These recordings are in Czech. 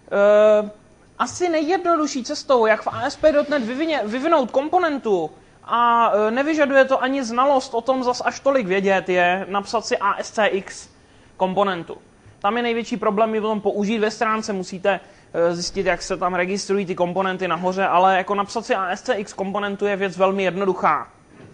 asi nejjednodušší cestou, jak v ASP.NET vyvinout komponentu a nevyžaduje to ani znalost o tom zas až tolik vědět, je napsat si ASCX komponentu. Tam je největší problém ji potom použít ve stránce, musíte zjistit, jak se tam registrují ty komponenty nahoře, ale jako napsat si ASCX komponentu je věc velmi jednoduchá.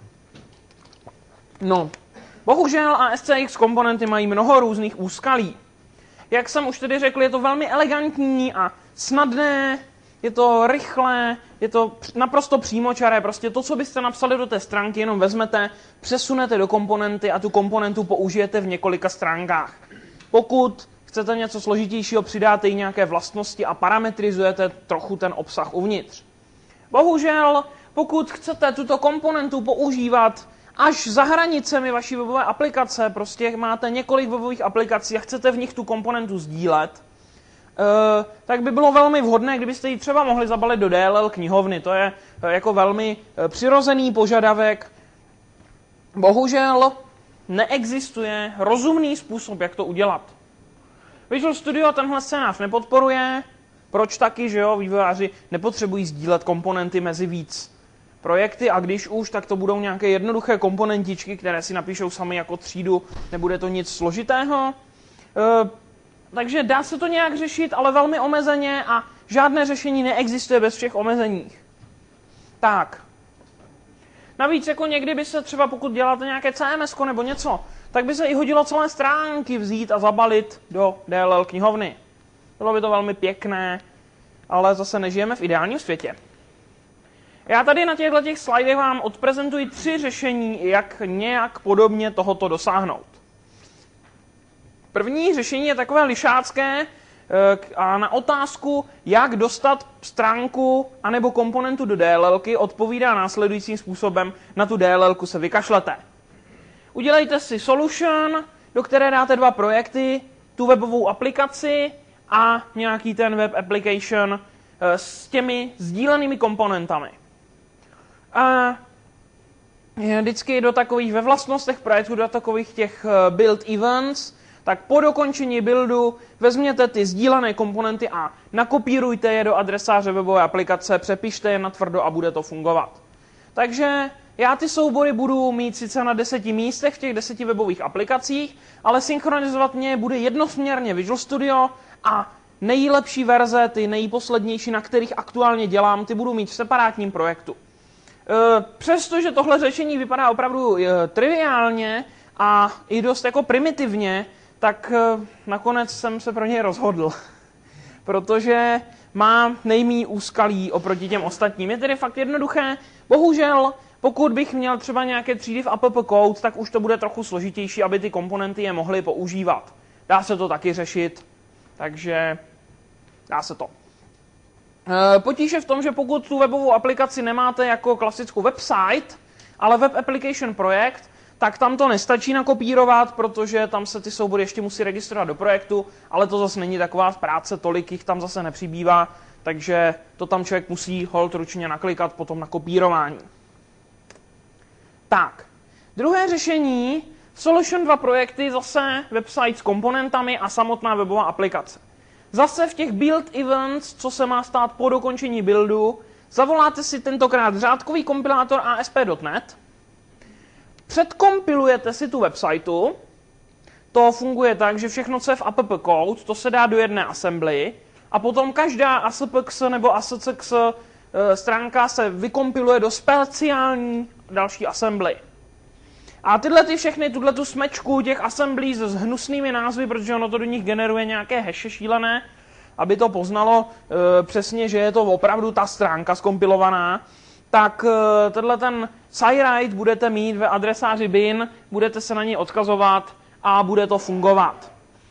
No, bohužel ASCX komponenty mají mnoho různých úskalí. Jak jsem už tedy řekl, je to velmi elegantní a snadné, je to rychlé, je to naprosto přímočaré. Prostě to, co byste napsali do té stránky, jenom vezmete, přesunete do komponenty a tu komponentu použijete v několika stránkách. Pokud chcete něco složitějšího, přidáte jí nějaké vlastnosti a parametrizujete trochu ten obsah uvnitř. Bohužel, pokud chcete tuto komponentu používat až za hranicemi vaší webové aplikace, prostě máte několik webových aplikací a chcete v nich tu komponentu sdílet, tak by bylo velmi vhodné, kdybyste ji třeba mohli zabalit do DLL knihovny. To je jako velmi přirozený požadavek. Bohužel neexistuje rozumný způsob, jak to udělat. Visual Studio tenhle scénář nepodporuje. Proč taky, že jo? Vývojáři nepotřebují sdílet komponenty mezi víc projekty a když už, tak to budou nějaké jednoduché komponentičky, které si napíšou sami jako třídu, nebude to nic složitého. Takže dá se to nějak řešit, ale velmi omezeně a žádné řešení neexistuje bez všech omezení. Tak. Navíc jako někdy by se třeba, pokud děláte nějaké CMS nebo něco, tak by se i hodilo celé stránky vzít a zabalit do DLL knihovny. Bylo by to velmi pěkné, ale zase nežijeme v ideálním světě. Já tady na těchto slidech vám odprezentuji 3 řešení, jak nějak podobně tohoto dosáhnout. První řešení je takové lišácké a na otázku, jak dostat stránku anebo komponentu do DLLky, odpovídá následujícím způsobem, na tu DLLku se vykašlete. Udělejte si solution, do které dáte 2 projekty, tu webovou aplikaci a nějaký ten web application s těmi sdílenými komponentami. A vždycky do takových ve vlastnostech projektu, do takových těch build events, tak po dokončení buildu vezměte ty sdílené komponenty a nakopírujte je do adresáře webové aplikace, přepište je natvrdo a bude to fungovat. Takže já ty soubory budu mít sice na 10 místech v těch 10 webových aplikacích, ale synchronizovat mě bude jednosměrně Visual Studio a nejlepší verze, ty nejposlednější, na kterých aktuálně dělám, ty budu mít v separátním projektu. Přestože tohle řešení vypadá opravdu triviálně a i dost jako primitivně, tak nakonec jsem se pro něj rozhodl. Protože má nejmí úskalí oproti těm ostatním. Je tedy fakt jednoduché. Bohužel, pokud bych měl třeba nějaké třídy v app code, tak už to bude trochu složitější, aby ty komponenty je mohly používat. Dá se to taky řešit, takže dá se to. Potíž je v tom, že pokud tu webovou aplikaci nemáte jako klasickou website, ale web application projekt, tak tam to nestačí nakopírovat, protože tam se ty soubory ještě musí registrovat do projektu, ale to zase není taková práce, tolik jich tam zase nepřibývá, takže to tam člověk musí holt ručně naklikat potom na kopírování. Tak, druhé řešení, Solution 2 projekty, zase website s komponentami a samotná webová aplikace. Zase v těch build events, co se má stát po dokončení buildu, zavoláte si tentokrát řádkový kompilátor ASP.NET, předkompilujete si tu websiteu, to funguje tak, že všechno, co je v app code, to se dá do jedné assembly a potom každá ASPX nebo ASCX stránka se vykompiluje do speciální další assembly. A tuhletu smečku těch assemblí s hnusnými názvy, protože ono to do nich generuje nějaké hashe šílené, aby to poznalo přesně, že je to opravdu ta stránka skompilovaná, tak tenhle ten SciWrite budete mít ve adresáři bin, budete se na něj odkazovat a bude to fungovat.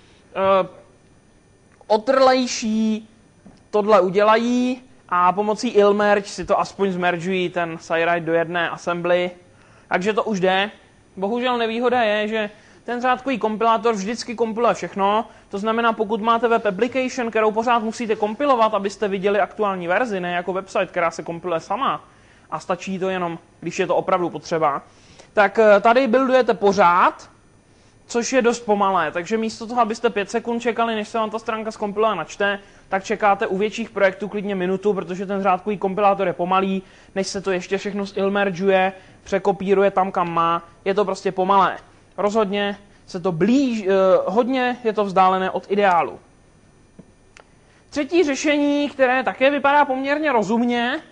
Otrlejší tohle udělají a pomocí ilmerge si to aspoň zmeržují ten SciWrite do jedné assembly, takže to už jde. Bohužel nevýhoda je, že ten řádkový kompilátor vždycky kompiluje všechno, to znamená, pokud máte web application, kterou pořád musíte kompilovat, abyste viděli aktuální verzi, ne jako website, která se kompiluje sama a stačí to jenom, když je to opravdu potřeba, tak tady buildujete pořád, což je dost pomalé. Takže místo toho, abyste 5 sekund čekali, než se vám ta stránka zkompiluje a načte, tak čekáte u větších projektů klidně minutu, protože ten řádkový kompilátor je pomalý, než se to ještě všechno zilmergeuje, překopíruje tam, kam má. Je to prostě pomalé. Rozhodně se to hodně je to vzdálené od ideálu. Třetí řešení, které také vypadá poměrně rozumně,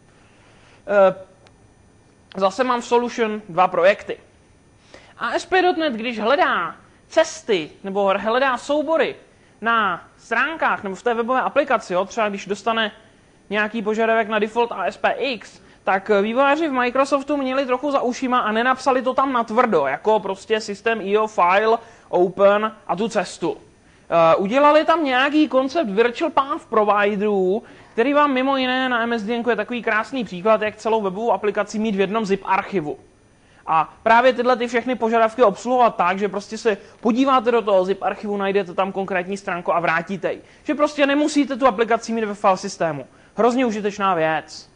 zase mám v Solution 2 projekty. ASP.NET, když hledá cesty nebo hledá soubory na stránkách nebo v té webové aplikaci, třeba když dostane nějaký požadavek na default ASPX, tak vývojáři v Microsoftu měli trochu za ušima a nenapsali to tam natvrdo, jako prostě systém IO file, open a tu cestu. Udělali tam nějaký koncept Virtual Path Providerů, který vám mimo jiné na MSDN je takový krásný příklad, jak celou webovou aplikaci mít v jednom zip archivu. A právě tyhle ty všechny požadavky obsluhovat tak, že prostě se podíváte do toho zip archivu, najdete tam konkrétní stránku a vrátíte ji. Že prostě nemusíte tu aplikaci mít ve file systému. Hrozně užitečná věc.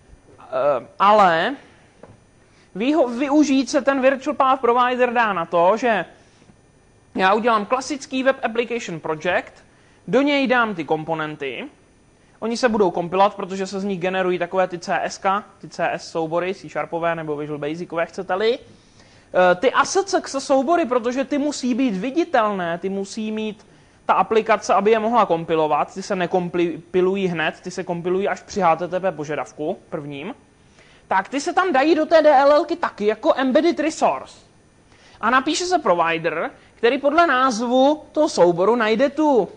Ale využít se ten Virtual Path Provider dá na to, že já udělám klasický Web Application Project, do něj dám ty komponenty, oni se budou kompilovat, protože se z nich generují takové ty ty CS soubory, C-sharpové nebo Visual Basicové, chcete-li. Ty ASCII soubory, protože ty musí být viditelné, ty musí mít ta aplikace, aby je mohla kompilovat, ty se nekompilují hned, ty se kompilují až při HTTP požadavku prvním, tak ty se tam dají do té DLLky taky jako embedded resource. A napíše se provider, který podle názvu toho souboru najde tu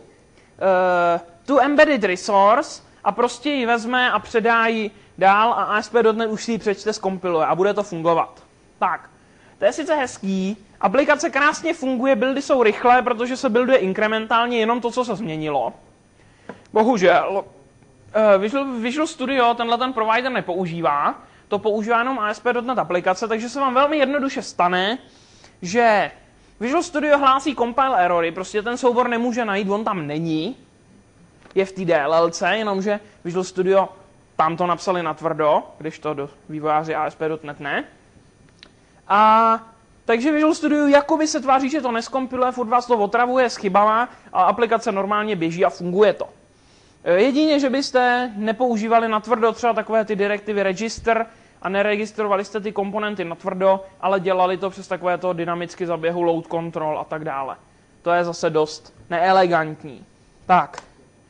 embedded resource a prostě ji vezme a předá ji dál a ASP.NET už si ji přečte, zkompiluje a bude to fungovat. Tak, to je sice hezký, aplikace krásně funguje, buildy jsou rychlé, protože se builduje inkrementálně jenom to, co se změnilo. Bohužel, Visual Studio tenhle ten provider nepoužívá, to používá jenom ASP.NET aplikace, takže se vám velmi jednoduše stane, že Visual Studio hlásí compile erory, prostě ten soubor nemůže najít, on tam není, je v té DLLC, jenomže Visual Studio tam to napsali natvrdo, když to do vývojáři ASP.NET ne. A takže Visual Studio jakoby se tváří, že to neskompiluje, furt vás to otravuje s chybama a aplikace normálně běží a funguje to. Jedině, že byste nepoužívali natvrdo třeba takové ty direktivy register a neregistrovali jste ty komponenty natvrdo, ale dělali to přes takovéto dynamicky zaběhu load control a tak dále. To je zase dost neelegantní. Tak.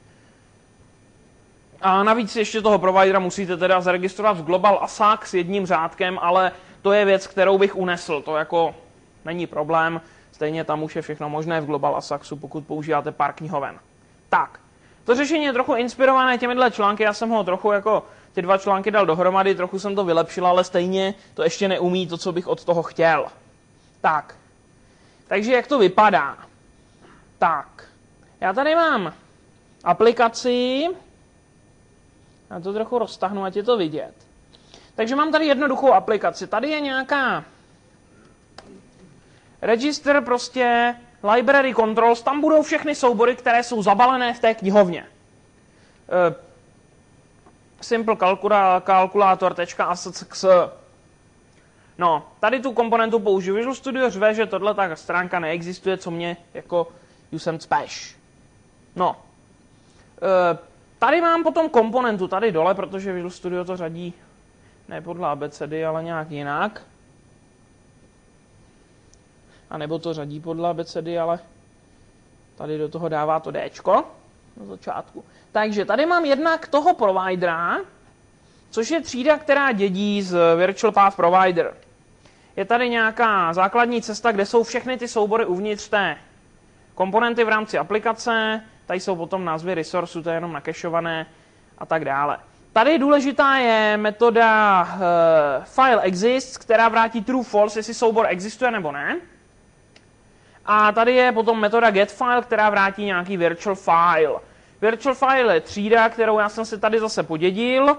A navíc ještě toho providera musíte teda zaregistrovat v Global ASAC s jedním řádkem, ale to je věc, kterou bych unesl. To jako není problém. Stejně tam už je všechno možné v Global ASACu, pokud používáte pár knihoven. Tak. To řešení je trochu inspirované těmihle články. Já jsem ho trochu jako ty 2 články dal dohromady, trochu jsem to vylepšil, ale stejně to ještě neumí to, co bych od toho chtěl. Tak. Takže jak to vypadá? Tak. Já tady mám aplikaci. Já to trochu roztahnu, ať je to vidět. Takže mám tady jednoduchou aplikaci. Tady je nějaká register, prostě library controls, tam budou všechny soubory, které jsou zabalené v té knihovně. Simple calculator.ascx. No, tady tu komponentu použiju. Visual Studio řve, že tohle ta stránka neexistuje, co mě jako usem cpeš. No. Tady mám potom komponentu tady dole, protože Visual Studio to řadí ne podle abecedy, ale nějak jinak. A nebo to řadí podle abecedy, ale tady do toho dává to Dčko na začátku. Takže tady mám jednak toho providera, což je třída, která dědí z Virtual Path Provider. Je tady nějaká základní cesta, kde jsou všechny ty soubory uvnitř té komponenty v rámci aplikace, tady jsou potom názvy resourceů, to je jenom nakešované a tak dále. Tady důležitá je metoda file exists, která vrátí true false, jestli soubor existuje nebo ne. A tady je potom metoda getFile, která vrátí nějaký virtual file. Virtual file je třída, kterou já jsem si tady zase podědil.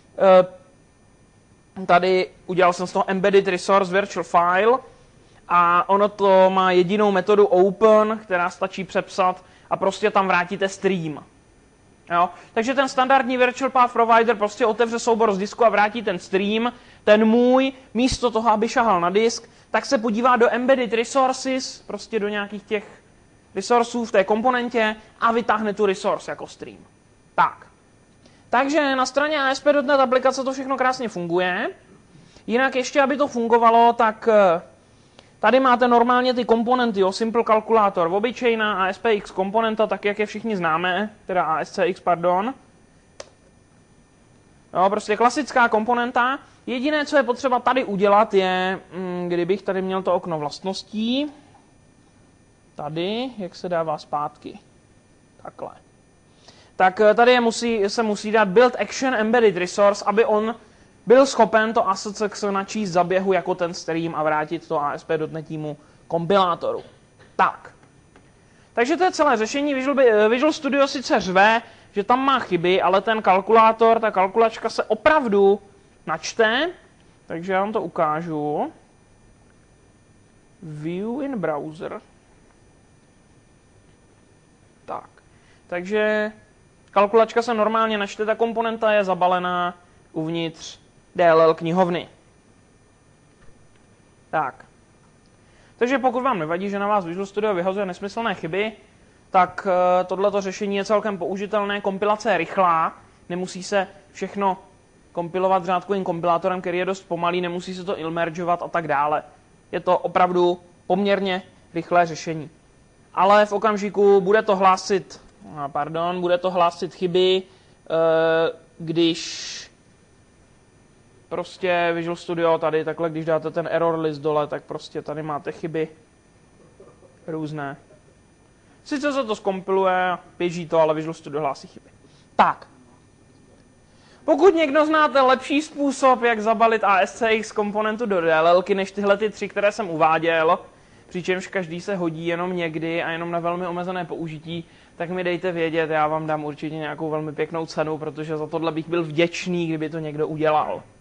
Tady udělal jsem z toho embedded resource virtual file a ono to má jedinou metodu open, která stačí přepsat a prostě tam vrátíte stream. Jo? Takže ten standardní Virtual Path Provider prostě otevře soubor z disku a vrátí ten stream. Ten můj, místo toho, aby šahal na disk, tak se podívá do embedded resources, prostě do nějakých těch resourců v té komponentě a vytáhne tu resource jako stream. Tak. Takže na straně ASP.NET aplikace to všechno krásně funguje. Jinak ještě, aby to fungovalo, tak tady máte normálně ty komponenty, Simple Calculator, obyčejná ASPX komponenta, tak jak je všichni známe, teda ASCX, pardon. Jo, prostě klasická komponenta. Jediné, co je potřeba tady udělat, je, kdybych tady měl to okno vlastností, tady, jak se dává zpátky, takhle. Tak tady se musí dát build action embedded resource, aby on byl schopen to ASCX načíst za běhu jako ten stream a vrátit to ASP.NETímu kompilátoru. Tak. Takže to je celé řešení. Visual Studio sice řve, že tam má chyby, ale ten kalkulátor, ta kalkulačka se opravdu načte. Takže já vám to ukážu. View in browser. Tak. Takže kalkulačka se normálně načte, ta komponenta je zabalená uvnitř DLL knihovny. Tak. Takže pokud vám nevadí, že na vás Visual Studio vyhazuje nesmyslné chyby, tak tohleto řešení je celkem použitelné. Kompilace je rychlá, nemusí se všechno kompilovat řádkovým kompilátorem, který je dost pomalý, nemusí se to ilmergeovat a tak dále. Je to opravdu poměrně rychlé řešení. Ale v okamžiku bude to hlásit chyby, když prostě Visual Studio tady takhle, když dáte ten error list dole, tak prostě tady máte chyby různé. Sice se to zkompiluje, běží to, ale Visual Studio hlásí chyby. Tak. Pokud někdo znáte lepší způsob, jak zabalit ASCX komponentu do DLLky, než tyhle ty tři, které jsem uváděl, přičemž každý se hodí jenom někdy a jenom na velmi omezené použití, tak mi dejte vědět, já vám dám určitě nějakou velmi pěknou cenu, protože za tohle bych byl vděčný, kdyby to někdo udělal.